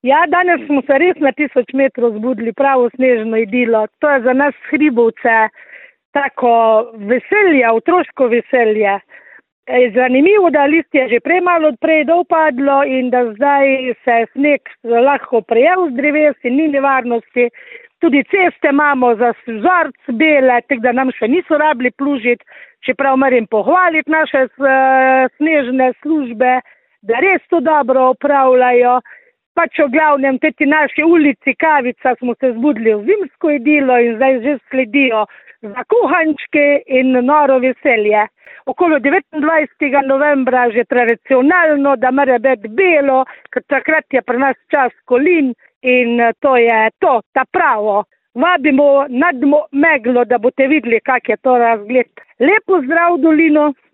Ja, danes smo se res na 1000 metrov zbudili, pravo snežno idilo. To je za nas hribovce tako veselje, otroško veselje. Zanimivo, da listje je že prej malo odprej dopadlo in da zdaj se sneg lahko prejel z dreves in ni nevarnosti. Tudi ceste imamo za vzorc bele, tako da nam še niso rabili plužiti, čeprav moram pohvaliti naše snežne službe, da res to dobro opravljajo. Pač v glavnem, teti naši ulici Kavica smo se zbudili v zimsko idilo in zdaj že sledijo za kuhančke in noro veselje. Okolo 29. novembra že tradicionalno, da mora biti belo, ker takrat je pri nas čas kolin in to je to, ta pravo. Vabimo nad meglo, da boste videli, kak je to razgled. Lepo zdrav dolino.